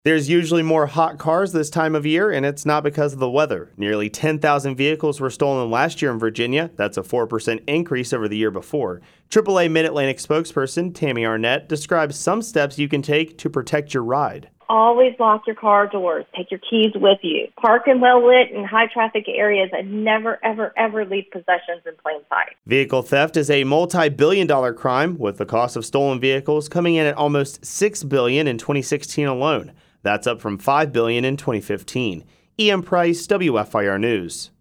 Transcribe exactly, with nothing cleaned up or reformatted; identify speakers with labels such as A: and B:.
A: There's usually more hot cars this time of year, and it's not because of the weather. Nearly ten thousand vehicles were stolen last year in Virginia. That's a four percent increase over the year before. triple A Mid-Atlantic spokesperson Tammy Arnett describes some steps you can take to protect your ride.
B: Always lock your car doors. Take your keys with you. Park in well-lit and high-traffic areas and never, ever, ever leave possessions in plain sight.
A: Vehicle theft is a multi-billion dollar crime, with the cost of stolen vehicles coming in at almost six billion dollars in twenty sixteen alone. That's up from five billion dollars in twenty fifteen. Ian Price, W F I R News.